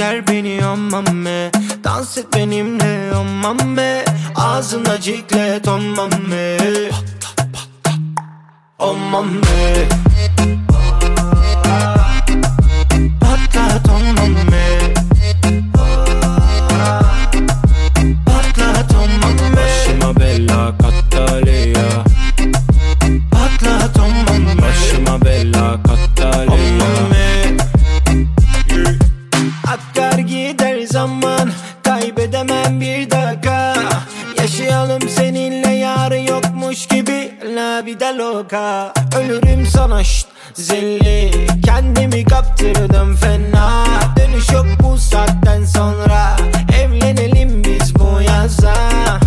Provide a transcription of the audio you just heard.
ver beni aman be. Dans et benimle aman be. Ağzına ciklet aman be. Aman be. Patlat aman be. Patlat aman be. Başıma bela Kattalia. Patlat aman be. Başıma bela Kattalia. Aman be. Akar gider zaman, kaybedemem bir dakika. Yaşayalım seninle, yarın yokmuş gibi. La vida loca. Ölürüm sana şşt zilli. Kendimi kaptırdım fena. Dönüş yok bu saatten sonra. Evlenelim biz bu yaza.